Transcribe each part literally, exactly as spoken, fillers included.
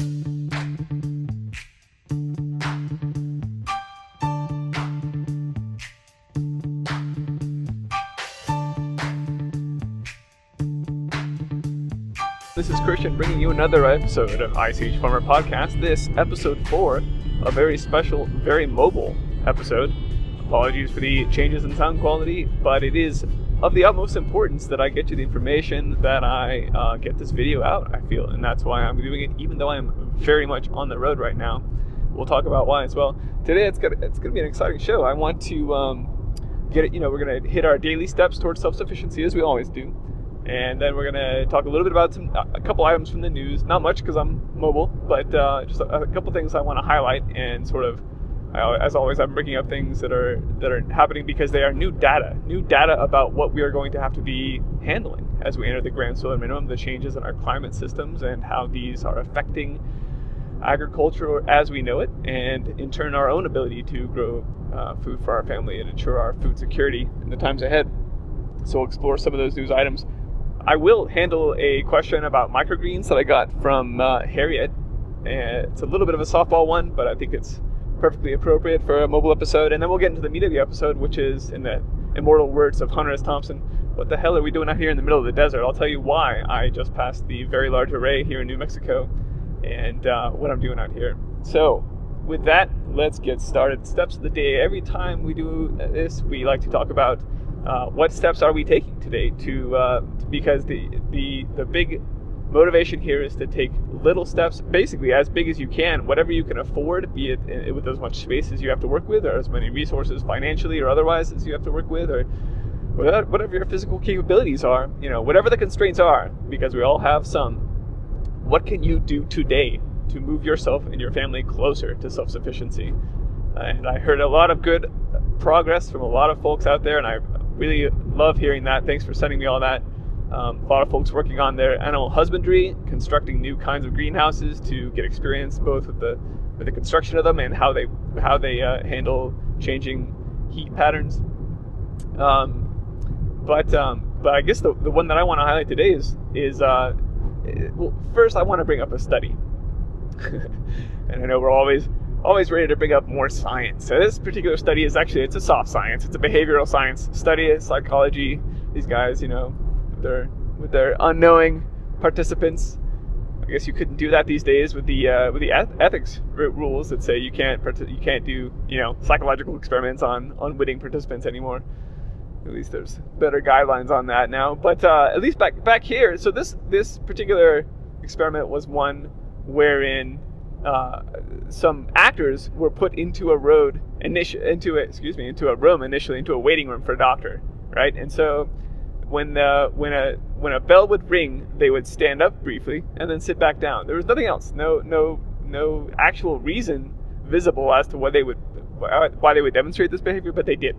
This is Christian bringing you another episode of Ice Age Farmer Podcast. This episode four, a very special, very mobile episode. Apologies for the changes in sound quality, but it is of the utmost importance that I get you the information, that I uh, get this video out, I feel, and that's why I'm doing it, even though I am very much on the road right now. We'll talk about why as well. Today it's gonna, it's gonna be an exciting show. I want to um, get it, you know, we're gonna hit our daily steps towards self-sufficiency as we always do. And then we're going to talk a little bit about some, a couple items from the news. Not much because I'm mobile, but uh, just a, a couple things I want to highlight. And sort of, uh, as always, I'm bringing up things that are that are happening because they are new data. New data about what we are going to have to be handling as we enter the Grand Solar Minimum, the changes in our climate systems and how these are affecting agriculture as we know it. And in turn, our own ability to grow uh, food for our family and ensure our food security in the times ahead. So we'll explore some of those news items. I will handle a question about microgreens that I got from uh, Harriet. And it's a little bit of a softball one, but I think it's perfectly appropriate for a mobile episode. And then we'll get into the meat of the episode, which is, in the immortal words of Hunter S. Thompson, what the hell are we doing out here in the middle of the desert? I'll tell you why I just passed the Very Large Array here in New Mexico and uh, what I'm doing out here. So, with that, let's get started. Steps of the day. Every time we do this, we like to talk about Uh, what steps are we taking today to uh, because the the the big motivation here is to take little steps, basically as big as you can, whatever you can afford, be it in, with as much space as you have to work with, or as many resources financially or otherwise as you have to work with, or whatever, whatever your physical capabilities are, you know, whatever the constraints are, because we all have some. What can you do today to move yourself and your family closer to self-sufficiency? And I heard a lot of good progress from a lot of folks out there, and I really love hearing that. Thanks for sending me all that. Um, a lot of folks working on their animal husbandry, constructing new kinds of greenhouses to get experience both with the with the construction of them and how they how they uh, handle changing heat patterns. Um, but um, but I guess the the one that I want to highlight today is is uh, well, first I want to bring up a study, and I know we're always. always ready to bring up more science. So this particular study is actually, it's a soft science. It's a behavioral science study, it's psychology. These guys, you know, with their, with their unknowing participants. I guess you couldn't do that these days with the uh, with the ethics rules that say you can't you can't do, you know, psychological experiments on unwitting participants anymore. At least there's better guidelines on that now. But uh, at least back back here, so this this particular experiment was one wherein Uh, some actors were put into a road initially into a, excuse me into a room initially into a waiting room for a doctor, right? And so when the when a when a bell would ring, they would stand up briefly and then sit back down. There was nothing else, no no no actual reason visible as to why they would why they would demonstrate this behavior, but they did.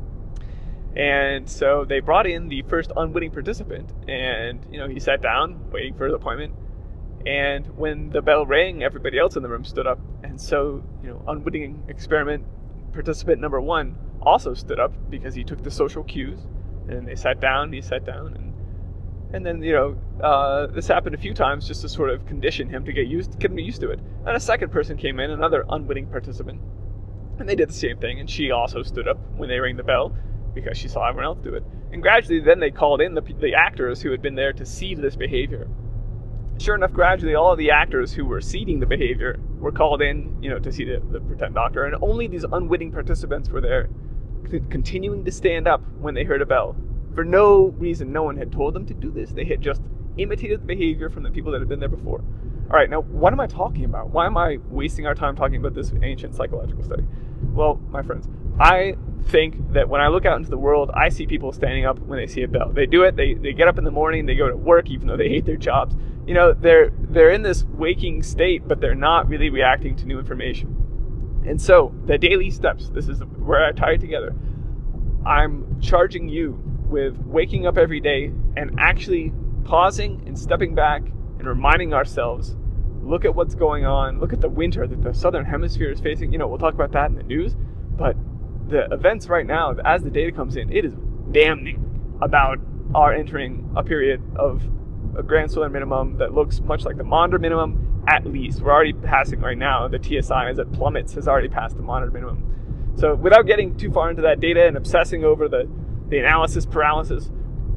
And so they brought in the first unwitting participant, and you know he sat down waiting for his appointment. And when the bell rang, everybody else in the room stood up. And so, you know, unwitting experiment participant number one also stood up because he took the social cues. And they sat down, he sat down. And and then, you know, uh, this happened a few times just to sort of condition him to get used, get him used to it. And a second person came in, another unwitting participant. And they did the same thing. And she also stood up when they rang the bell because she saw everyone else do it. And gradually then they called in the, the actors who had been there to see this behavior. Sure enough, gradually all of the actors who were seeding the behavior were called in, you know, to see the, the pretend doctor, and only these unwitting participants were there, c- continuing to stand up when they heard a bell. For no reason, no one had told them to do this. They had just imitated the behavior from the people that had been there before. All right, now what am I talking about? Why am I wasting our time talking about this ancient psychological study? Well, my friends, I think that when I look out into the world, I see people standing up when they see a bell. They do it. They they get up in the morning. They go to work, even though they hate their jobs. You know, they're they're in this waking state, but they're not really reacting to new information. And so the daily steps. This is where I tie it together. I'm charging you with waking up every day and actually pausing and stepping back and reminding ourselves, look at what's going on. Look at the winter that the southern hemisphere is facing. You know, we'll talk about that in the news. But the events right now, as the data comes in, it is damning about our entering a period of a grand solar minimum that looks much like the Maunder minimum at least. We're already passing right now. The T S I, as it plummets, has already passed the monitored minimum. So without getting too far into that data and obsessing over the, the analysis paralysis,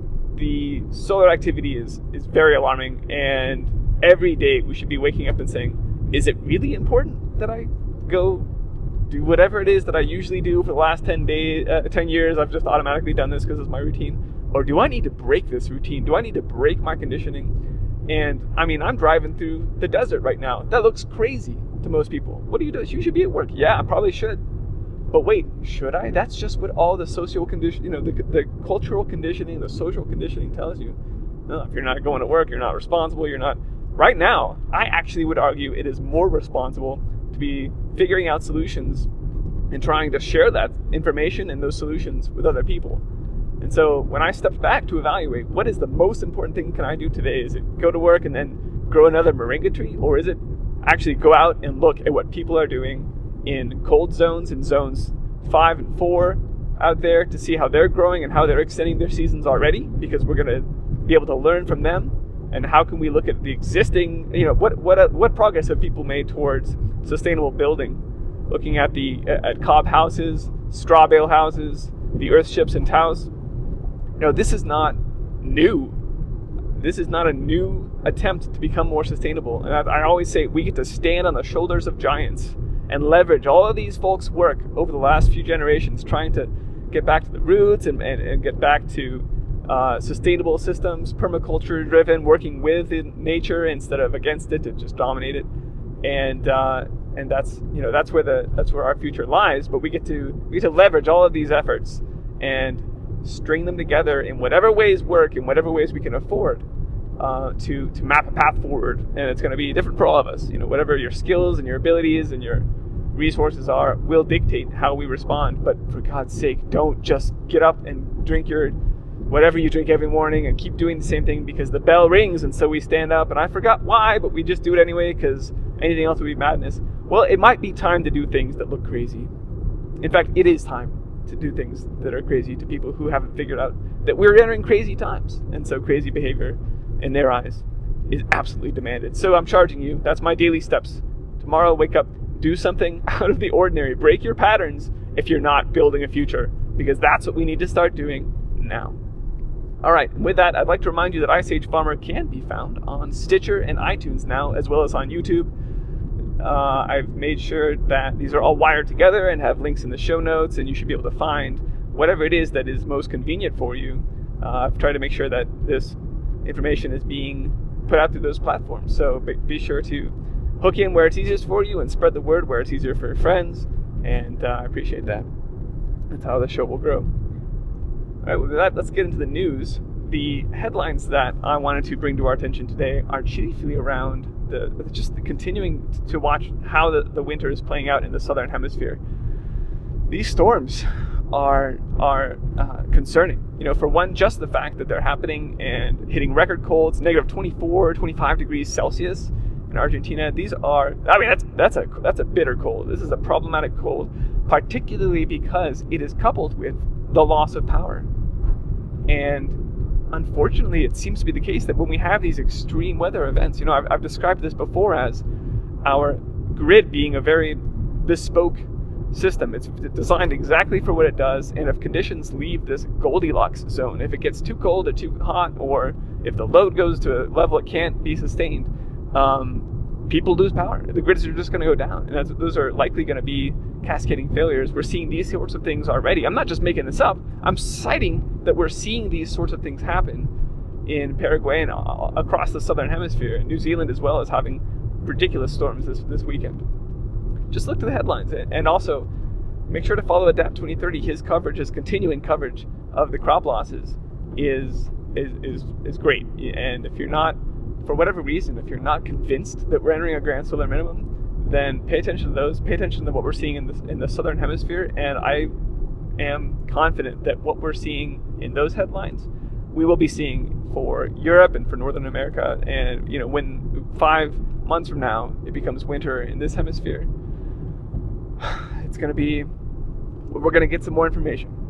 the solar activity is, is very alarming, and every day we should be waking up and saying, is it really important that I go do whatever it is that I usually do for the last ten days, uh, ten years? I've just automatically done this because it's my routine. Or do I need to break this routine? Do I need to break my conditioning? And I mean, I'm driving through the desert right now. That looks crazy to most people. What do you do? You should be at work. Yeah, I probably should. But wait, should I? That's just what all the social condition, you know, the, the cultural conditioning, the social conditioning tells you. No, if you're not going to work, you're not responsible, you're not. Right now, I actually would argue it is more responsible to be figuring out solutions and trying to share that information and those solutions with other people. And so when I stepped back to evaluate what is the most important thing can I do today, is it go to work and then grow another moringa tree, or is it actually go out and look at what people are doing in cold zones, in zones five and four out there, to see how they're growing and how they're extending their seasons already, because we're going to be able to learn from them. And how can we look at the existing, you know, what what what progress have people made towards sustainable building? Looking at the at cob houses, straw bale houses, the earth ships and tows. You know, this is not new. This is not a new attempt to become more sustainable. And I, I always say we get to stand on the shoulders of giants and leverage all of these folks' work over the last few generations, trying to get back to the roots and, and, and get back to uh, sustainable systems, permaculture driven, working with nature instead of against it to just dominate it. And uh, and that's you know that's where the that's where our future lies. But we get to we get to leverage all of these efforts and string them together in whatever ways work, in whatever ways we can afford. Uh, to to map a path forward, and it's going to be different for all of us. You know, whatever your skills and your abilities and your resources are will dictate how we respond. But for God's sake, don't just get up and drink your whatever you drink every morning and keep doing the same thing because the bell rings and so we stand up and I forgot why, but we just do it anyway because anything else would be madness. Well, it might be time to do things that look crazy. In fact, it is time to do things that are crazy to people who haven't figured out that we're entering crazy times, and so crazy behavior in their eyes is absolutely demanded. So I'm charging you. That's my daily steps. Tomorrow, wake up, do something out of the ordinary. Break your patterns if you're not building a future, because that's what we need to start doing now. All right, with that, I'd like to remind you that Ice Age Farmer can be found on Stitcher and iTunes now, as well as on YouTube. Uh, I've made sure that these are all wired together and have links in the show notes, and you should be able to find whatever it is that is most convenient for you. Uh, I've tried to make sure that this information is being put out through those platforms. So be, be sure to hook in where it's easiest for you and spread the word where it's easier for your friends. And uh, I appreciate that. That's how the show will grow. All right, with that, let's get into the news. The headlines that I wanted to bring to our attention today are chiefly around the just the continuing to watch how the, the winter is playing out in the southern hemisphere. These storms are are uh, concerning. You know, for one, just the fact that they're happening and hitting record colds, negative twenty-four, twenty-five degrees Celsius in Argentina. These are, I mean, that's that's a that's a bitter cold. This is a problematic cold, particularly because it is coupled with the loss of power. And unfortunately, it seems to be the case that when we have these extreme weather events, you know, I've, I've described this before as our grid being a very bespoke system. It's designed exactly for what it does, and if conditions leave this Goldilocks zone, if it gets too cold or too hot, or if the load goes to a level it can't be sustained, um, people lose power. The grids are just going to go down, and that's, those are likely going to be cascading failures. We're seeing these sorts of things already. I'm not just making this up. I'm citing that we're seeing these sorts of things happen in Paraguay and across the southern hemisphere. And New Zealand as well is having ridiculous storms this, this weekend. Just look to the headlines, and also make sure to follow Adapt twenty thirty. His coverage, his continuing coverage of the crop losses is is is is great. And if you're not, for whatever reason, if you're not convinced that we're entering a grand solar minimum, then pay attention to those. Pay attention to what we're seeing in the in the southern hemisphere. And I am confident that what we're seeing in those headlines, we will be seeing for Europe and for Northern America. And you know, when five months from now it becomes winter in this hemisphere, it's going to be, we're going to get some more information.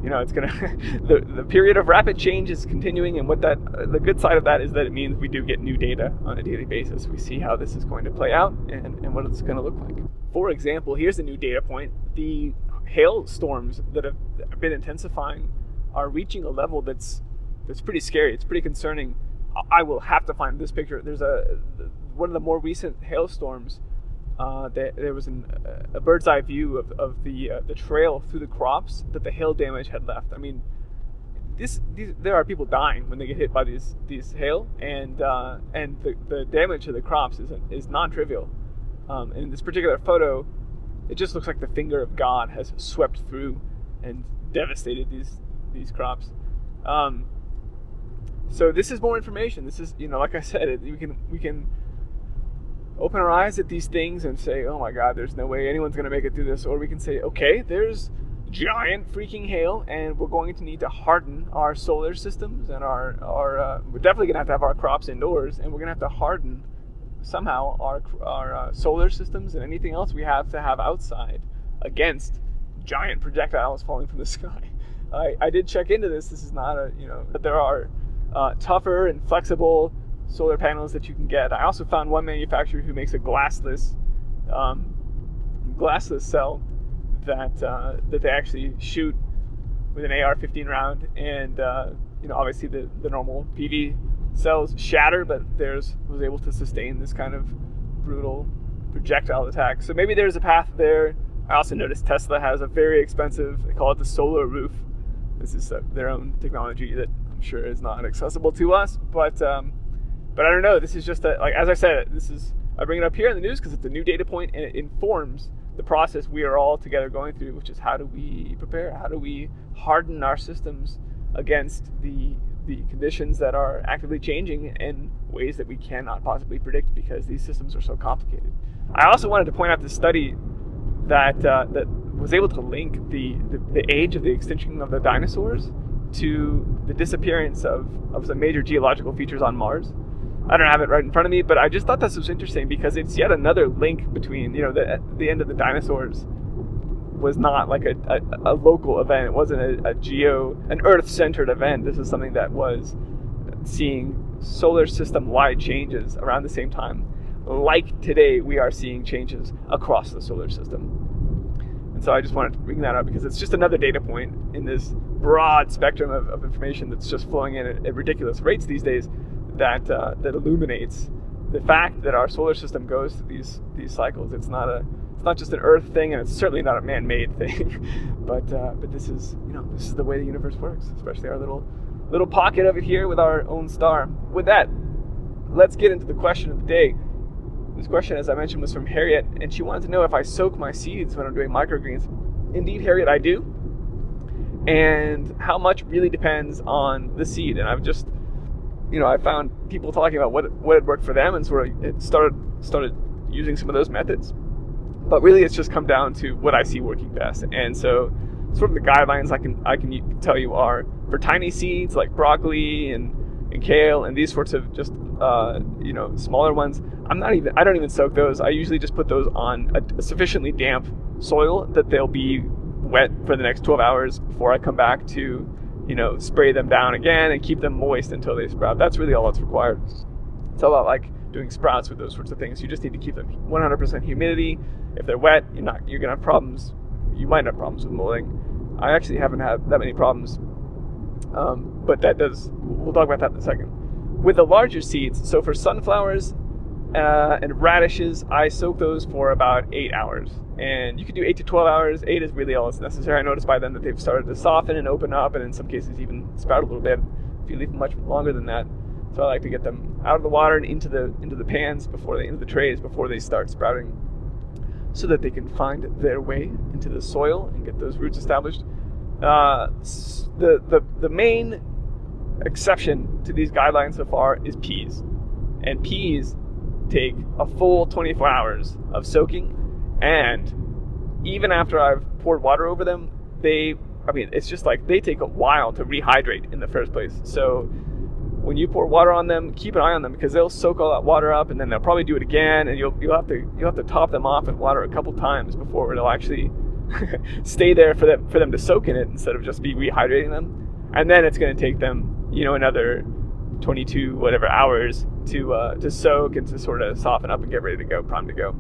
you know, it's gonna the the period of rapid change is continuing, and what that the good side of that is that it means we do get new data on a daily basis. We see how this is going to play out and, and what it's going to look like. For example, here's a new data point: the hailstorms that have been intensifying are reaching a level that's that's pretty scary. It's pretty concerning. I will have to find this picture. There's a one of the more recent hailstorms. Uh, there, there was an, a bird's eye view of, of the uh, the trail through the crops that the hail damage had left. I mean, this these, there are people dying when they get hit by these these hail, and uh, and the, the damage to the crops is is non-trivial. Um, in this particular photo, it just looks like the finger of God has swept through and devastated these these crops. Um, so this is more information. This is, you know, like I said, it, we can we can. open our eyes at these things and say, oh my God, there's no way anyone's going to make it through this. Or we can say, okay, there's giant freaking hail, and we're going to need to harden our solar systems, and our, our uh, we're definitely going to have to have our crops indoors, and we're going to have to harden somehow our, our uh, solar systems and anything else we have to have outside against giant projectiles falling from the sky. I, I did check into this. This is not a, you know, but there are uh, tougher and flexible solar panels that you can get. I also found one manufacturer who makes a glassless um, glassless cell that uh, that they actually shoot with an A R fifteen round, and uh, you know, obviously the, the normal P V cells shatter, but theirs was able to sustain this kind of brutal projectile attack. So maybe there's a path there. I also noticed Tesla has a very expensive, they call it the solar roof. This is uh, their own technology that I'm sure is not accessible to us, but um, But I don't know, this is just, a, like as I said, this is, I bring it up here in the news because it's a new data point, and it informs the process we are all together going through, which is how do we prepare? How do we harden our systems against the the conditions that are actively changing in ways that we cannot possibly predict because these systems are so complicated? I also wanted to point out this study that uh, that was able to link the, the, the age of the extinction of the dinosaurs to the disappearance of, of some major geological features on Mars. I don't have it right in front of me, but I just thought this was interesting because it's yet another link between, you know, the the end of the dinosaurs was not like a, a, a local event. It wasn't a, a geo, an Earth-centered event. This is something that was seeing solar system-wide changes around the same time. Like today, we are seeing changes across the solar system. And so I just wanted to bring that up because it's just another data point in this broad spectrum of, of information that's just flowing in at, at ridiculous rates these days. That uh, that illuminates the fact that our solar system goes through these these cycles. It's not a it's not just an Earth thing, and it's certainly not a man-made thing. but uh, but this is, you know, this is the way the universe works, especially our little little pocket of it here with our own star. With that, let's get into the question of the day. This question, as I mentioned, was from Harriet, and she wanted to know if I soak my seeds when I'm doing microgreens. Indeed, Harriet, I do. And how much really depends on the seed. And I've just You know, I found people talking about what what had worked for them, and sort of it started started using some of those methods. But really, it's just come down to what I see working best. And so, sort of the guidelines I can I can tell you are for tiny seeds like broccoli and, and kale and these sorts of just uh, you know, smaller ones. I'm not even I don't even soak those. I usually just put those on a, a sufficiently damp soil that they'll be wet for the next twelve hours before I come back to, you know, spray them down again and keep them moist until they sprout. That's really all that's required. It's all about like doing sprouts with those sorts of things. You just need to keep them one hundred percent humidity. If they're wet, you're not you're gonna have problems. You might have problems with molding. I actually haven't had that many problems, um, but that does. We'll talk about that in a second. With the larger seeds, so for sunflowers uh, and radishes, I soak those for about eight hours. And you can do eight to twelve hours. Eight is really all that's necessary. I noticed by then that they've started to soften and open up, and in some cases even sprout a little bit if you leave them much longer than that. So I like to get them out of the water and into the into the pans before they into the trays before they start sprouting, so that they can find their way into the soil and get those roots established. Uh, the the the main exception to these guidelines so far is peas, and peas take a full twenty-four hours of soaking. And even after I've poured water over them, they, I mean, it's just like they take a while to rehydrate in the first place. So when you pour water on them, keep an eye on them because they'll soak all that water up, and then they'll probably do it again, and you'll you'll have to you'll have to top them off in water a couple times before it'll actually stay there for them for them to soak in it instead of just be rehydrating them. And then it's going to take them, you know, another twenty-two whatever hours to uh, to soak and to sort of soften up and get ready to go, prime to go.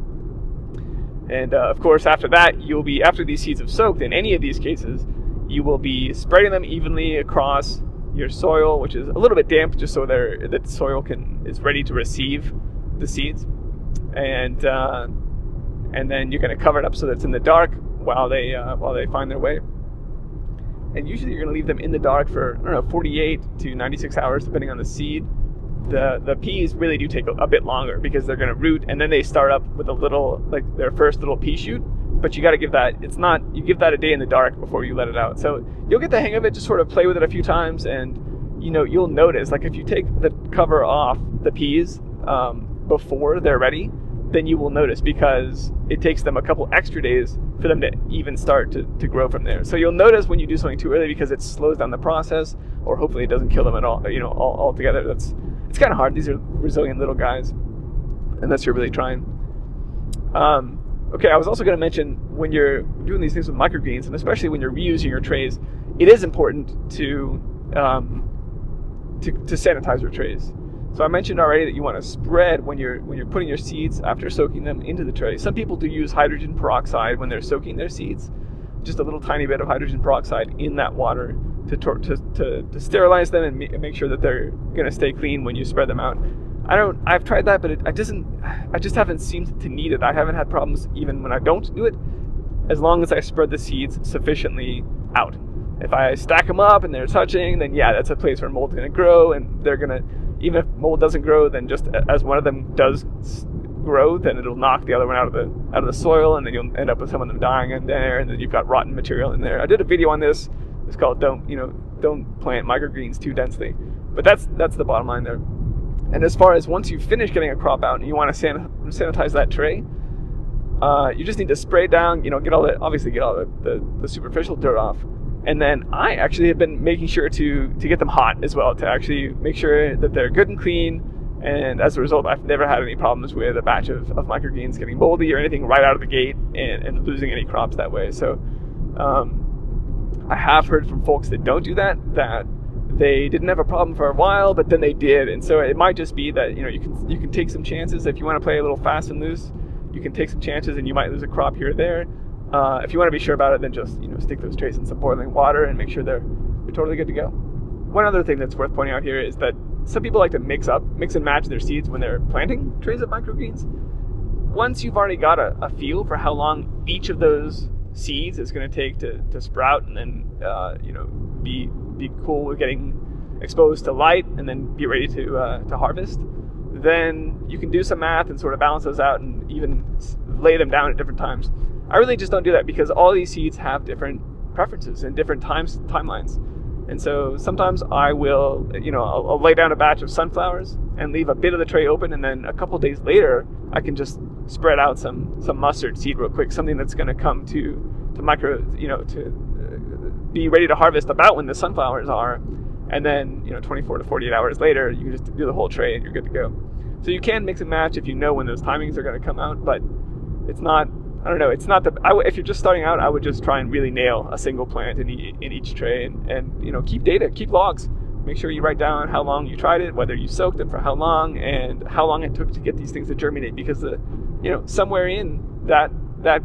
And uh, of course, after that, you'll be after these seeds have soaked. In any of these cases, you will be spreading them evenly across your soil, which is a little bit damp, just so they're, that the soil can is ready to receive the seeds. And uh, and then you're going to cover it up so that it's in the dark while they uh, while they find their way. And usually you're going to leave them in the dark for, I don't know, forty-eight to ninety-six hours, depending on the seed. The the peas really do take a, a bit longer because they're going to root, and then they start up with a little, like their first little pea shoot. But you got to give that, it's not, you give that a day in the dark before you let it out. So you'll get the hang of it, just sort of play with it a few times, and, you know, you'll notice, like if you take the cover off the peas um, before they're ready, then you will notice, because it takes them a couple extra days for them to even start to, to grow from there. So you'll notice when you do something too early because it slows down the process, or hopefully it doesn't kill them at all, you know, all, altogether. That's, it's kind of hard. These are resilient little guys, unless you're really trying. Um, okay, I was also going to mention, when you're doing these things with microgreens, and especially when you're reusing your trays, it is important to um, to, to sanitize your trays. So I mentioned already that you want to spread when you're when you're putting your seeds after soaking them into the tray. Some people do use hydrogen peroxide when they're soaking their seeds, just a little tiny bit of hydrogen peroxide in that water to to to, to sterilize them and make sure that they're going to stay clean when you spread them out. I don't. I've tried that, but it I doesn't. I just haven't seemed to need it. I haven't had problems even when I don't do it, as long as I spread the seeds sufficiently out. If I stack them up and they're touching, then yeah, that's a place where mold's going to grow, and they're going to. Even if mold doesn't grow, then just as one of them does grow, then it'll knock the other one out of the out of the soil, and then you'll end up with some of them dying in there, and then you've got rotten material in there. I did a video on this. It's called "Don't you know Don't Plant Microgreens Too Densely," but that's that's the bottom line there. And as far as once you finish getting a crop out and you want to san- sanitize that tray, uh, you just need to spray down. You know, get all the obviously get all the, the, the superficial dirt off. And then I actually have been making sure to to get them hot as well, to actually make sure that they're good and clean. And as a result, I've never had any problems with a batch of, of microgreens getting moldy or anything right out of the gate, and, and losing any crops that way. So um, I have heard from folks that don't do that, that they didn't have a problem for a while, but then they did. And so it might just be that, you know, you can you can take some chances. If you want to play a little fast and loose, you can take some chances, and you might lose a crop here or there. Uh, if you want to be sure about it, then just, you know, stick those trays in some boiling water and make sure they're, they're totally good to go. One other thing that's worth pointing out here is that some people like to mix up, mix and match their seeds when they're planting trays of microgreens. Once you've already got a, a feel for how long each of those seeds is going to take to, to sprout, and then uh, you know be be cool with getting exposed to light, and then be ready to uh, to harvest, then you can do some math and sort of balance those out and even lay them down at different times. I really just don't do that because all these seeds have different preferences and different times timelines. And so sometimes I will, you know, I'll, I'll lay down a batch of sunflowers and leave a bit of the tray open, and then a couple days later, I can just spread out some some mustard seed real quick, something that's going to come to to micro, you know, to uh, be ready to harvest about when the sunflowers are, and then, you know, twenty-four to forty-eight hours later, you can just do the whole tray and you're good to go. So you can mix and match if you know when those timings are going to come out, but it's not. I don't know, it's not the, I w- if you're just starting out, I would just try and really nail a single plant in, e- in each tray, and, and, you know, keep data, keep logs. Make sure you write down how long you tried it, whether you soaked them for how long, and how long it took to get these things to germinate, because the, you know, somewhere in that, that,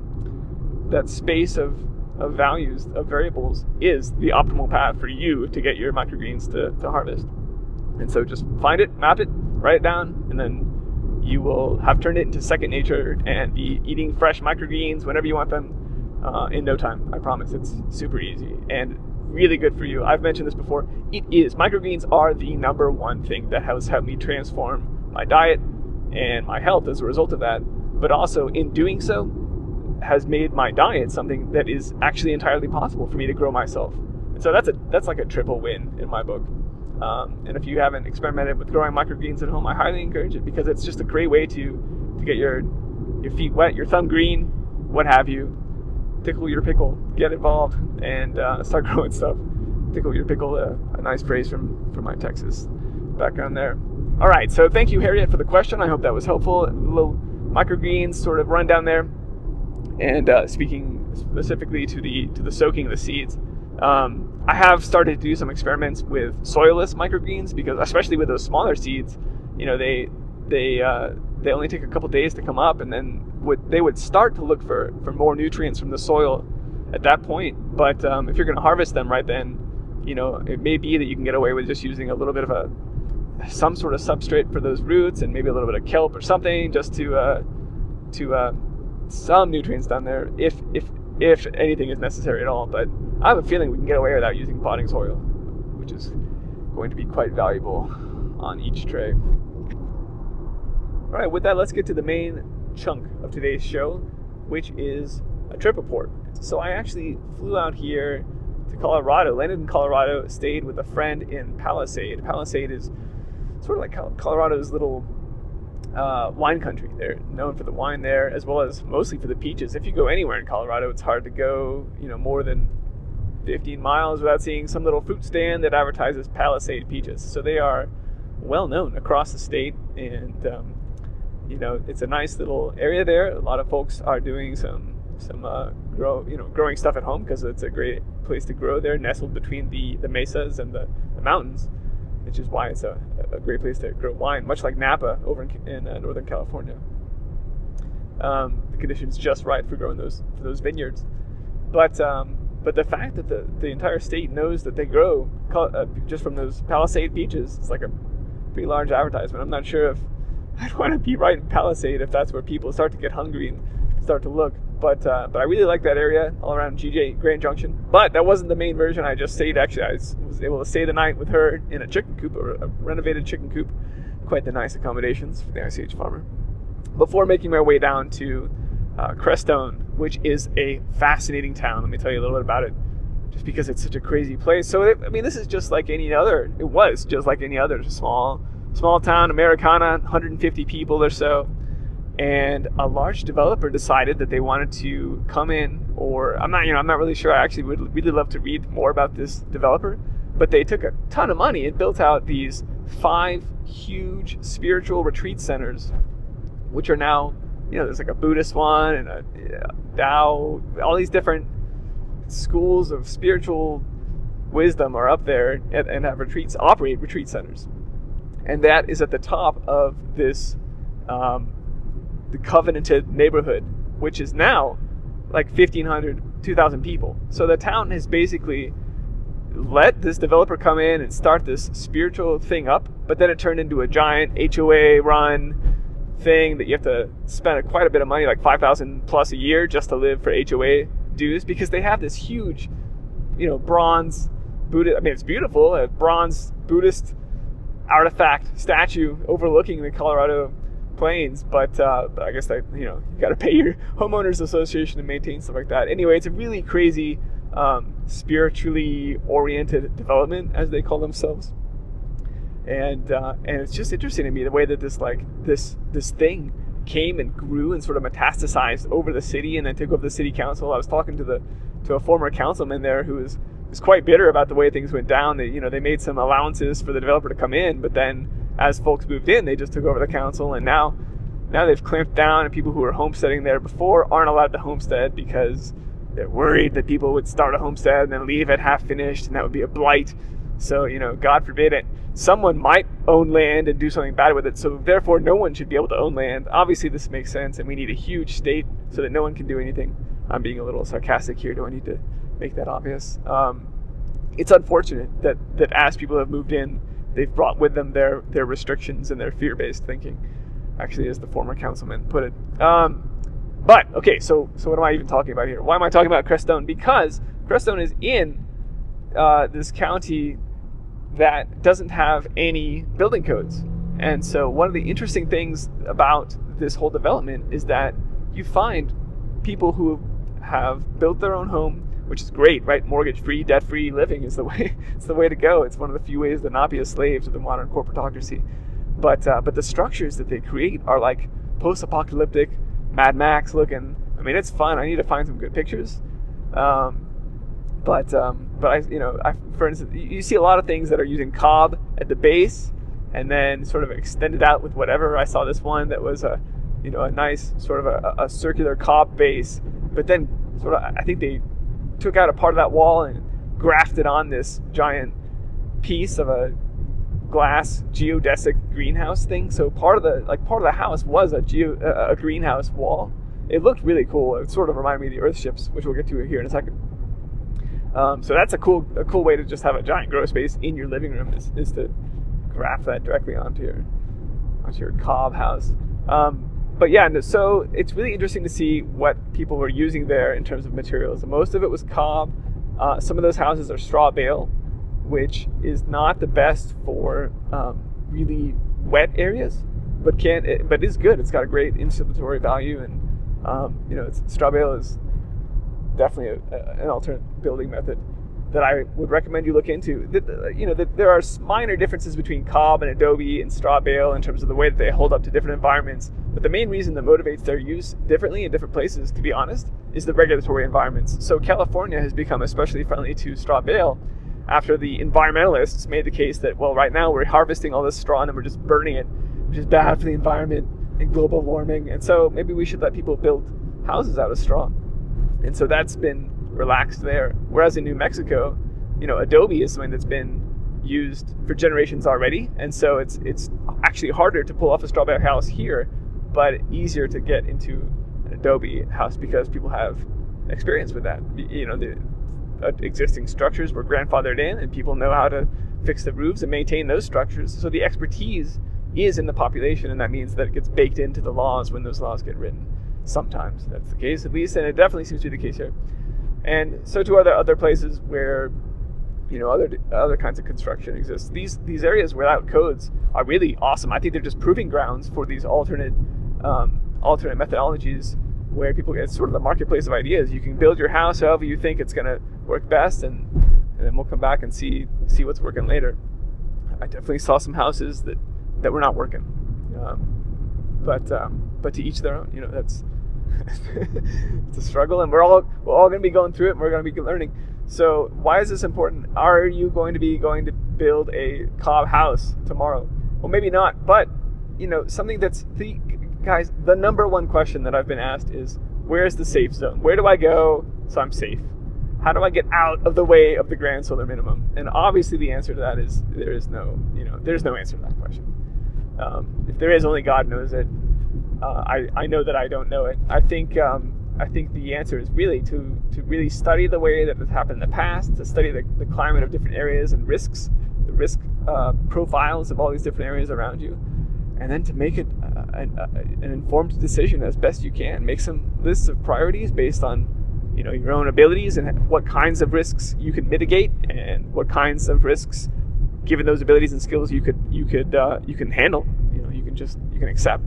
um, that space of, of values, of variables, is the optimal path for you to get your microgreens to, to harvest. And so just find it, map it, write it down, and then you will have turned it into second nature and be eating fresh microgreens whenever you want them uh, in no time. I promise. It's super easy and really good for you. I've mentioned this before. It is. Microgreens are the number one thing that has helped me transform my diet and my health as a result of that, but also in doing so has made my diet something that is actually entirely possible for me to grow myself. And so that's a that's like a triple win in my book. Um, and if you haven't experimented with growing microgreens at home, I highly encourage it, because it's just a great way to, to get your your feet wet, your thumb green, what have you. Tickle your pickle, get involved, and uh, start growing stuff. Tickle your pickle, uh, a nice phrase from, from my Texas background there. All right, so thank you, Harriet, for the question. I hope that was helpful. A little microgreens sort of run down there. And uh, speaking specifically to the to the soaking of the seeds, um, I have started to do some experiments with soilless microgreens, because especially with those smaller seeds, you know, they they uh, they only take a couple days to come up, and then would they would start to look for, for more nutrients from the soil at that point. But um, if you're going to harvest them right then, you know, it may be that you can get away with just using a little bit of a some sort of substrate for those roots, and maybe a little bit of kelp or something, just to uh, to uh, some nutrients down there, if if if anything is necessary at all. But I have a feeling we can get away without using potting soil, which is going to be quite valuable on each tray. All right, with that, let's get to the main chunk of today's show, which is a trip report. So I actually flew out here to Colorado, landed in Colorado, stayed with a friend in Palisade. Palisade is sort of like Colorado's little uh, wine country. They're known for the wine there, as well as mostly for the peaches. If you go anywhere in Colorado, it's hard to go, you know, more than fifteen miles without seeing some little fruit stand that advertises Palisade peaches. So they are well known across the state, and um, you know, it's a nice little area there. A lot of folks are doing some some uh, grow, you know, growing stuff at home, because it's a great place to grow there, nestled between the, the mesas and the, the mountains, which is why it's a, a great place to grow wine, much like Napa over in, in uh, Northern California. Um, the conditions just right for growing those for those vineyards. But um, but the fact that the, the entire state knows that they grow uh, just from those Palisade peaches, it's like a pretty large advertisement. I'm not sure if I'd want to be right in Palisade if that's where people start to get hungry and start to look. But uh, but I really like that area all around G J Grand Junction. But that wasn't the main version. I just stayed, actually, I was, was able to stay the night with her in a chicken coop, or a renovated chicken coop. Quite the nice accommodations for the I C H farmer. Before making my way down to uh, Crestone, which is a fascinating town. Let me tell you a little bit about it, just because it's such a crazy place. So, it, I mean, this is just like any other, it was just like any other small, small town, Americana, one hundred fifty people or so. And a large developer decided that they wanted to come in, or I'm not, you know, I'm not really sure. I actually would really love to read more about this developer, but they took a ton of money and built out these five huge spiritual retreat centers, which are now, you know, there's like a Buddhist one and a Tao, all these different schools of spiritual wisdom are up there and, and have retreats, operate retreat centers. And that is at the top of this, um, the covenanted neighborhood, which is now like fifteen hundred, two thousand people. So the town has basically let this developer come in and start this spiritual thing up, but then it turned into a giant H O A run thing that you have to spend quite a bit of money, like five thousand plus a year, just to live for H O A dues, because they have this huge, you know, bronze Buddhist, I mean, it's beautiful, a bronze Buddhist artifact statue overlooking the Colorado plains, but, uh, but I guess that, you know, you got to pay your homeowners association to maintain stuff like that. Anyway, it's a really crazy, um, spiritually oriented development, as they call themselves. And uh, and it's just interesting to me the way that this like this this thing came and grew and sort of metastasized over the city, and then took over the city council. I was talking to the to a former councilman there who was was quite bitter about the way things went down. They, you know, they made some allowances for the developer to come in, but then as folks moved in, they just took over the council, and now now they've clamped down, and people who were homesteading there before aren't allowed to homestead because they're worried that people would start a homestead and then leave it half finished, and that would be a blight. So, you know, God forbid it, someone might own land and do something bad with it, so therefore no one should be able to own land. Obviously this makes sense, and we need a huge state so that no one can do anything. I'm being a little sarcastic here. Do I need to make that obvious? Um, it's unfortunate that, that as people have moved in, they've brought with them their, their restrictions and their fear-based thinking, actually, as the former councilman put it. Um, but, okay, so so what am I even talking about here? Why am I talking about Crestone? Because Crestone is in uh, this county that doesn't have any building codes. And so one of the interesting things about this whole development is that you find people who have built their own home, which is great, right? Mortgage-free, debt-free living is the way. It's the way to go. It's one of the few ways to not be a slave to the modern corporatocracy. But uh, but the structures that they create are like post-apocalyptic, Mad Max looking. I mean, it's fun. I need to find some good pictures. Um, but um, but I, you know, I, for instance, you see a lot of things that are using cob at the base, and then sort of extended out with whatever. I saw this one that was a, you know, a nice sort of a, a circular cob base but then sort of, I think they took out a part of that wall and grafted on this giant piece of a glass geodesic greenhouse thing. So part of the like part of the house was a geo a greenhouse wall. It looked really cool. It sort of reminded me of the Earth ships, which we'll get to here in a second. Um, so that's a cool a cool way to just have a giant grow space in your living room is, is to graft that directly onto your onto your cob house. Um, but yeah, so it's really interesting to see what people were using there in terms of materials. Most of it was cob. Uh, some of those houses are straw bale, which is not the best for um, really wet areas, but can it, but is good. It's got a great insulatory value, and um, you know, it's, straw bale is definitely a, a, an alternate building method that I would recommend you look into. The, the, you know, the, there are minor differences between cob and adobe and straw bale in terms of the way that they hold up to different environments. But the main reason that motivates their use differently in different places, to be honest, is the regulatory environments. So California has become especially friendly to straw bale after the environmentalists made the case that, well, right now we're harvesting all this straw and we're just burning it, which is bad for the environment and global warming. And so maybe we should let people build houses out of straw. And so that's been relaxed there. Whereas in New Mexico, you know, adobe is something that's been used for generations already. And so it's it's actually harder to pull off a straw bale house here, but easier to get into an adobe house because people have experience with that. You know, the uh, existing structures were grandfathered in and people know how to fix the roofs and maintain those structures. So the expertise is in the population, and that means that it gets baked into the laws when those laws get written. Sometimes that's the case, at least, and it definitely seems to be the case here. And so too are there other places where, you know, other other kinds of construction exists. These these areas without codes are really awesome. I think they're just proving grounds for these alternate um, alternate methodologies where people get sort of the marketplace of ideas. You can build your house however you think it's going to work best, and, and then we'll come back and see see what's working later. I definitely saw some houses that, that were not working, um, but um, but to each their own. You know, that's it's a struggle, and we're all we're all going to be going through it, and we're going to be learning. So why is this important? Are you going to be going to build a cob house tomorrow? Well, maybe not, but you know, something that's the guys. The number one question that I've been asked is, where's the safe zone? Where do I go so I'm safe? How do I get out of the way of the grand solar minimum? And obviously, the answer to that is there is no, you know, there's no answer to that question. Um, if there is, only God knows it. Uh, I, I know that I don't know it. I think um, I think the answer is really to, to really study the way that it's happened in the past, to study the, the climate of different areas and risks, the risk uh, profiles of all these different areas around you, and then to make it uh, an, uh, an informed decision as best you can. Make some lists of priorities based on, you know, your own abilities and what kinds of risks you can mitigate and what kinds of risks, given those abilities and skills, you could you could uh, you can handle. You know, you can just you can accept.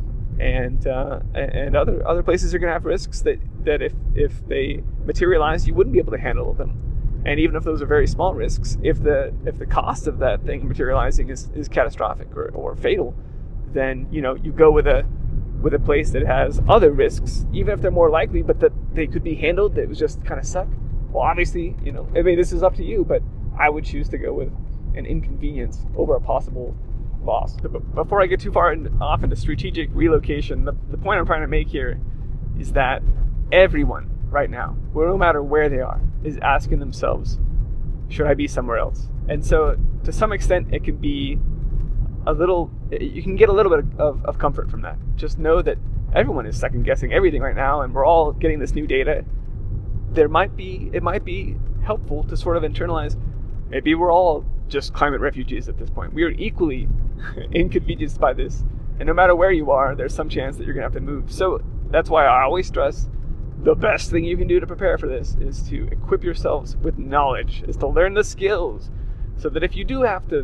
And uh, and other other places are going to have risks that, that if, if they materialize, you wouldn't be able to handle them. And even if those are very small risks, if the if the cost of that thing materializing is, is catastrophic or, or fatal, then you know you go with a with a place that has other risks, even if they're more likely, but that they could be handled. That was just kind of suck. Well, obviously, you know, I mean, this is up to you, but I would choose to go with an inconvenience over a possible loss. But before I get too far in, off into strategic relocation, the, the point I'm trying to make here is that everyone right now, no matter where they are, is asking themselves, should I be somewhere else? And so to some extent, it can be a little, you can get a little bit of, of comfort from that. Just know that everyone is second guessing everything right now, and we're all getting this new data. There might be, it might be helpful to sort of internalize, maybe we're all just climate refugees at this point. We are equally inconvenienced by this. And no matter where you are, there's some chance that you're going to have to move. So that's why I always stress the best thing you can do to prepare for this is to equip yourselves with knowledge, is to learn the skills so that if you do have to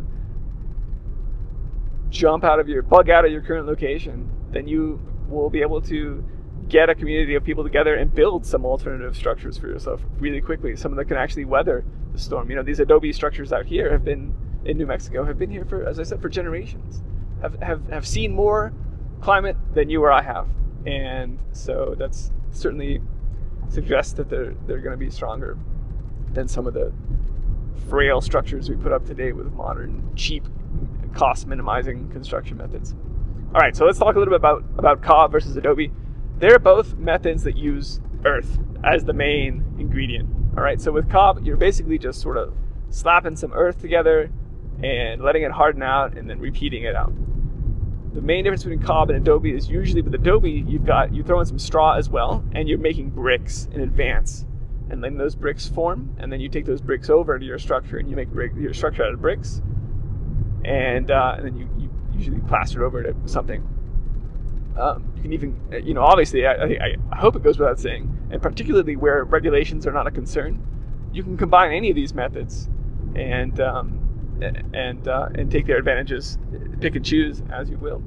jump out of your, bug out of your current location, then you will be able to get a community of people together and build some alternative structures for yourself really quickly, some that can actually weather the storm. You know, these adobe structures out here have been, in New Mexico, have been here for, as I said, for generations, have, have, have seen more climate than you or I have. And so that's certainly suggests that they're, they're going to be stronger than some of the frail structures we put up today with modern, cheap, cost minimizing construction methods. All right, so let's talk a little bit about, about cob versus adobe. They're both methods that use earth as the main ingredient. All right, so with cob, you're basically just sort of slapping some earth together and letting it harden out and then repeating it out. The main difference between cob and adobe is usually with adobe, you've got, you throw in some straw as well, and you're making bricks in advance. And then those bricks form, and then you take those bricks over to your structure, and you make brick, your structure out of bricks. And, uh, and then you, you usually plaster over it with something. Um, you can even, you know, obviously, I, I, I hope it goes without saying, and particularly where regulations are not a concern, you can combine any of these methods and um, and uh, and take their advantages, pick and choose as you will.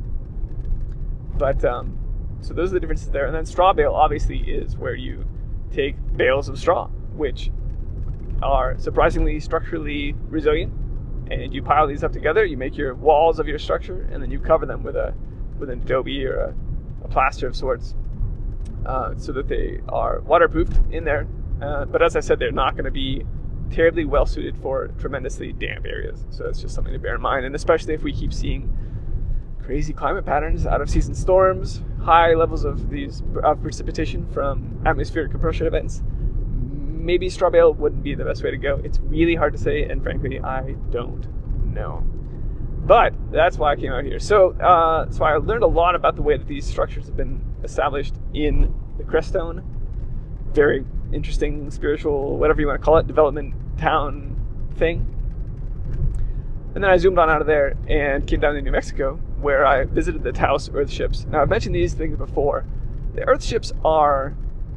But um, so those are the differences there. And then straw bale obviously is where you take bales of straw, which are surprisingly structurally resilient, and you pile these up together. You make your walls of your structure, and then you cover them with a with an adobe or a, a plaster of sorts, uh, so that they are waterproofed in there. Uh, but as I said, they're not going to be terribly well suited for tremendously damp areas. So that's just something to bear in mind. And especially if we keep seeing crazy climate patterns, out of season storms, high levels of these of precipitation from atmospheric compression events, maybe straw bale wouldn't be the best way to go. It's really hard to say, and frankly, I don't know. But that's why I came out here. So, uh, so I learned a lot about the way that these structures have been established in the Crestone. Very interesting, spiritual, whatever you want to call it, development town thing. And then I zoomed on out of there and came down to New Mexico, where I visited the Taos Earthships. Now, I've mentioned these things before. The Earthships are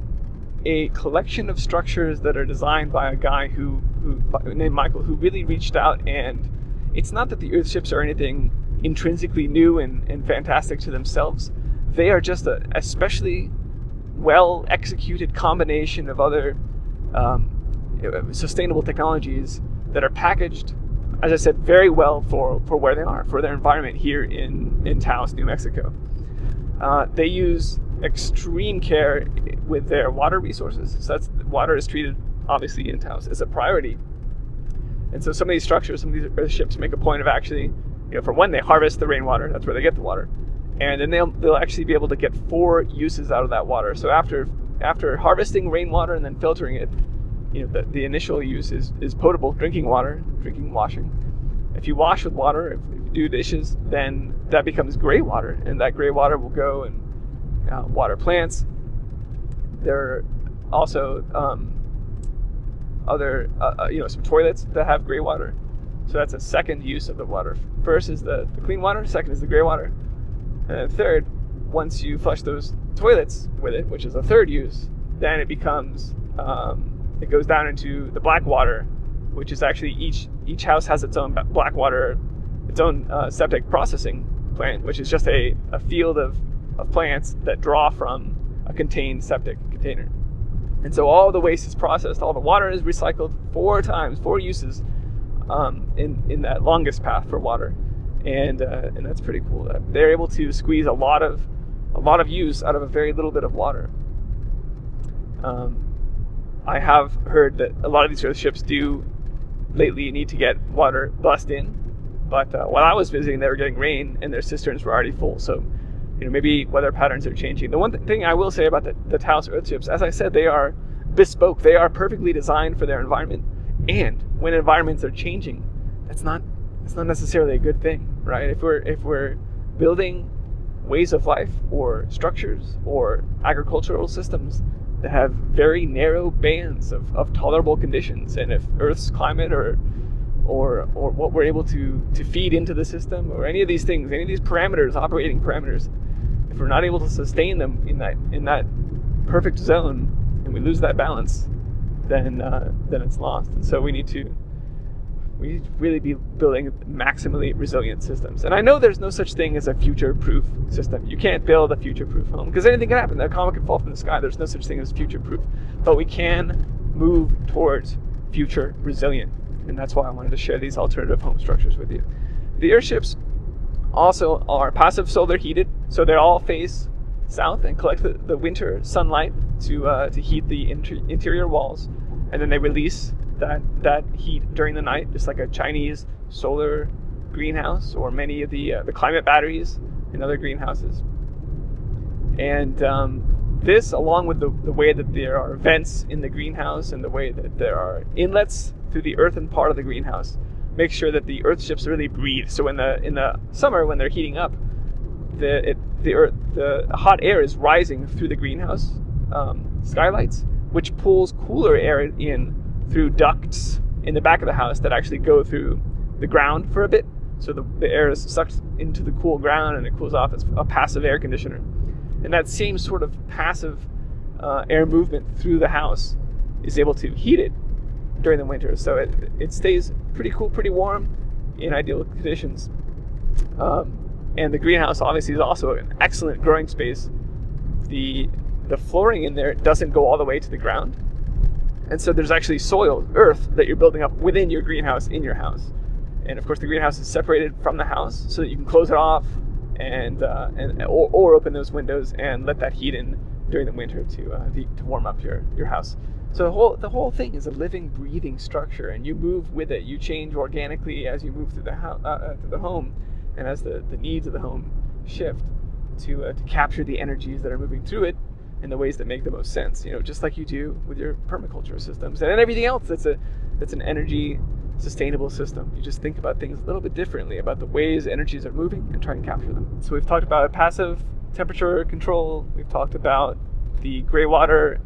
a collection of structures that are designed by a guy who, who named Michael, who really reached out. And it's not that the Earthships are anything intrinsically new and, and fantastic to themselves. They are just a especially well-executed combination of other um, sustainable technologies that are packaged, as I said, very well for, for where they are, for their environment here in, in Taos, New Mexico. Uh, they use extreme care with their water resources. So that's, water is treated, obviously, in Taos as a priority. And so some of these structures, some of these earthships make a point of actually, you know, for when they harvest the rainwater, that's where they get the water. And then they'll, they'll actually be able to get four uses out of that water. So after after harvesting rainwater and then filtering it, you know, the, the initial use is, is potable drinking water, drinking, washing. If you wash with water, if you do dishes, then that becomes gray water, and that gray water will go and uh, water plants. There are also um, other, uh, you know, some toilets that have gray water. So that's a second use of the water. First is the, the clean water, second is the gray water. And then third, once you flush those toilets with it, which is a third use, then it becomes, um, it goes down into the black water, which is actually each each house has its own black water, its own uh, septic processing plant, which is just a, a field of, of plants that draw from a contained septic container. And so all the waste is processed, all the water is recycled four times, four uses um, in, in that longest path for water. And uh, and that's pretty cool. They're able to squeeze a lot of a lot of use out of a very little bit of water. Um, I have heard that a lot of these earthships do lately need to get water bussed in, but uh, when I was visiting, they were getting rain and their cisterns were already full. So, you know, maybe weather patterns are changing. The one th- thing I will say about the, the Taos earthships, as I said, they are bespoke. They are perfectly designed for their environment. And when environments are changing, that's not it's not necessarily a good thing, right? If we're if we're building ways of life or structures or agricultural systems that have very narrow bands of, of tolerable conditions, and if Earth's climate or or or what we're able to, to feed into the system or any of these things, any of these parameters, operating parameters, if we're not able to sustain them in that in that perfect zone and we lose that balance, then uh, then it's lost. And so we need to we need to really be building maximally resilient systems. And I know there's no such thing as a future-proof system. You can't build a future-proof home because anything can happen. The comet can fall from the sky. There's no such thing as future-proof. But we can move towards future resilient. And that's why I wanted to share these alternative home structures with you. The airships also are passive solar heated, so they all face south and collect the, the winter sunlight to uh, to heat the inter- interior walls, and then they release that that heat during the night, just like a Chinese solar greenhouse or many of the uh, the climate batteries in other greenhouses. And um, this, along with the, the way that there are vents in the greenhouse and the way that there are inlets through the earthen part of the greenhouse, make sure that the earth ships really breathe. So in the in the summer, when they're heating up, the it, the earth, the hot air is rising through the greenhouse um, skylights, which pulls cooler air in through ducts in the back of the house that actually go through the ground for a bit. So the, the air is sucked into the cool ground and it cools off. It's a passive air conditioner. And that same sort of passive uh, air movement through the house is able to heat it during the winter. So it, it stays pretty cool, pretty warm in ideal conditions. Um, and the greenhouse obviously is also an excellent growing space. The, the flooring in there doesn't go all the way to the ground. And so there's actually soil, earth, that you're building up within your greenhouse, in your house. And of course the greenhouse is separated from the house so that you can close it off and uh, and or, or open those windows and let that heat in during the winter to uh, the, to warm up your, your house. So the whole the whole thing is a living, breathing structure, and you move with it. You change organically as you move through the house, uh, through the home, and as the, the needs of the home shift to uh, to capture the energies that are moving through it in the ways that make the most sense. You know, just like you do with your permaculture systems and everything else that's a that's an energy sustainable system. You just think about things a little bit differently, about the ways energies are moving, and try and capture them. So we've talked about passive temperature control. We've talked about the gray water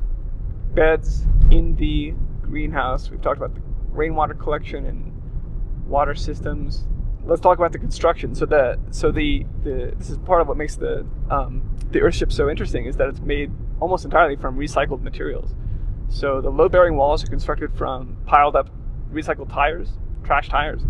beds in the greenhouse. We've talked about the rainwater collection and water systems. Let's talk about the construction. So the so the, the this is part of what makes the um, the Earthship so interesting, is that it's made almost entirely from recycled materials. So the load-bearing walls are constructed from piled up recycled tires, trash tires.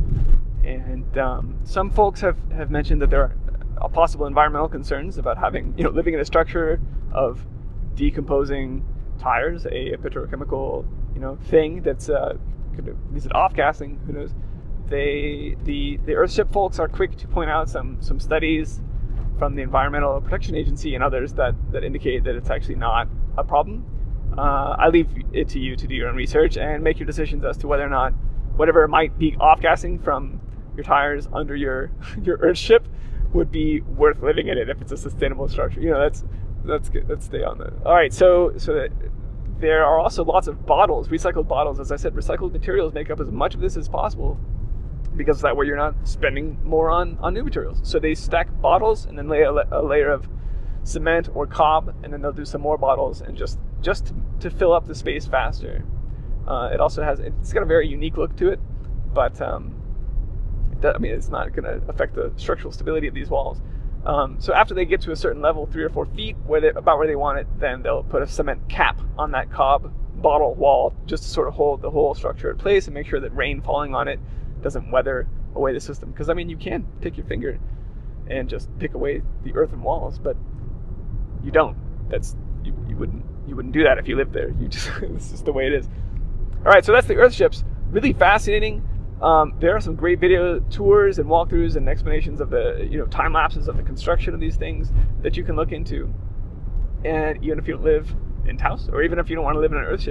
And um, some folks have, have mentioned that there are possible environmental concerns about having, you know, living in a structure of decomposing tires, a, a petrochemical, you know, thing that's, uh, could, is it off-gassing? Who knows? They, the, the Earthship folks are quick to point out some, some studies from the Environmental Protection Agency and others that, that indicate that it's actually not a problem. Uh, I leave it to you to do your own research and make your decisions as to whether or not whatever might be off-gassing from your tires under your your Earthship would be worth living in it if it's a sustainable structure. You know, that's that's good. Let's stay on that. All right, so so that there are also lots of bottles, recycled bottles. As I said, recycled materials make up as much of this as possible, because that way you're not spending more on on new materials. So they stack bottles and then lay a, a layer of cement or cob, and then they'll do some more bottles and just just to, to fill up the space faster. Uh, it also has, it's got a very unique look to it, but um, it does, I mean, it's not going to affect the structural stability of these walls. Um, so after they get to a certain level, three or four feet, where they, about where they want it, then they'll put a cement cap on that cob bottle wall just to sort of hold the whole structure in place and make sure that rain falling on it doesn't weather away the system. Because I mean, you can take your finger and just pick away the earthen walls, but you don't. That's you, you wouldn't you wouldn't do that if you lived there. You just this is the way it is. All right, so that's the Earthships. Really fascinating. Um, there are some great video tours and walkthroughs and explanations of the, you know, time lapses of the construction of these things that you can look into. And even if you don't live in Taos, or even if you don't want to live in an Earthship,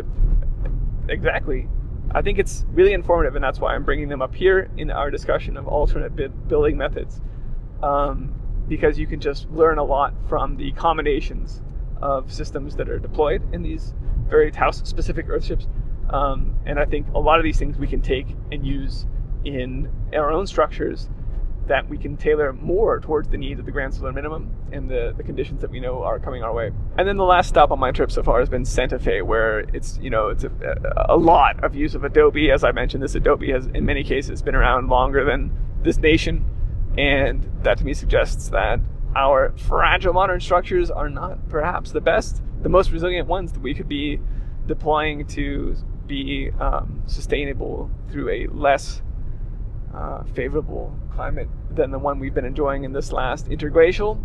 exactly, I think it's really informative, and that's why I'm bringing them up here in our discussion of alternate building methods. Um, because you can just learn a lot from the combinations of systems that are deployed in these very Taos-specific Earthships. Um, and I think a lot of these things we can take and use in our own structures that we can tailor more towards the needs of the Grand Solar Minimum and the, the conditions that we know are coming our way. And then the last stop on my trip so far has been Santa Fe, where it's, you know, it's a, a lot of use of Adobe. As I mentioned, this Adobe has in many cases been around longer than this nation. And that to me suggests that our fragile modern structures are not perhaps the best, the most resilient ones that we could be deploying to be um, sustainable through a less uh, favorable climate than the one we've been enjoying in this last interglacial.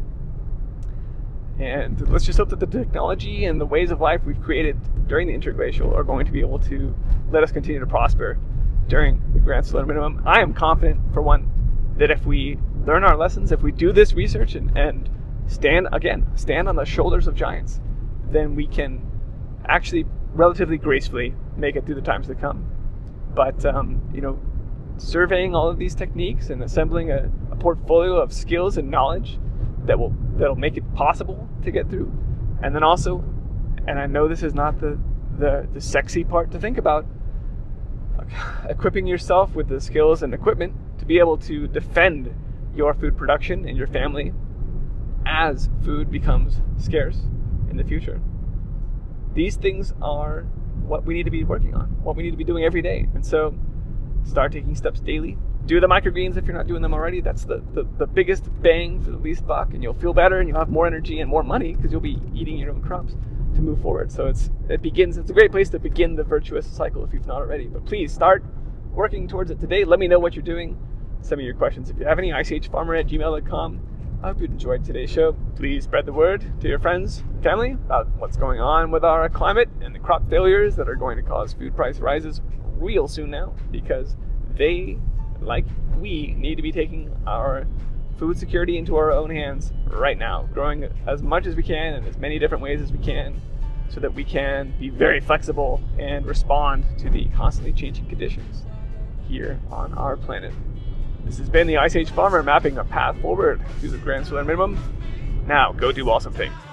And let's just hope that the technology and the ways of life we've created during the interglacial are going to be able to let us continue to prosper during the Grand Solar Minimum. I am confident, for one, that if we learn our lessons, if we do this research and, and stand, again, stand on the shoulders of giants, then we can actually relatively gracefully make it through the times to come. But, um, you know, surveying all of these techniques and assembling a, a portfolio of skills and knowledge that will that'll make it possible to get through, and then also And I know this is not the, the, the sexy part to think about. Equipping yourself with the skills and equipment to be able to defend your food production and your family as food becomes scarce in the future. These things are what we need to be working on, what we need to be doing every day. And so start taking steps daily. Do the microgreens if you're not doing them already. That's the, the, the biggest bang for the least buck, and you'll feel better and you'll have more energy and more money because you'll be eating your own crops to move forward. So it's it begins, it's a great place to begin the virtuous cycle if you've not already. But please start working towards it today. Let me know what you're doing. Send me your questions if you have any, ichfarmer at gmail dot com. I hope you enjoyed today's show. Please spread the word to your friends and family about what's going on with our climate and the crop failures that are going to cause food price rises real soon now, because they, like we, need to be taking our food security into our own hands right now, growing as much as we can in as many different ways as we can so that we can be very flexible and respond to the constantly changing conditions here on our planet. This has been the Ice Age Farmer, mapping a path forward to the Grand Solar Minimum. Now, go do awesome things.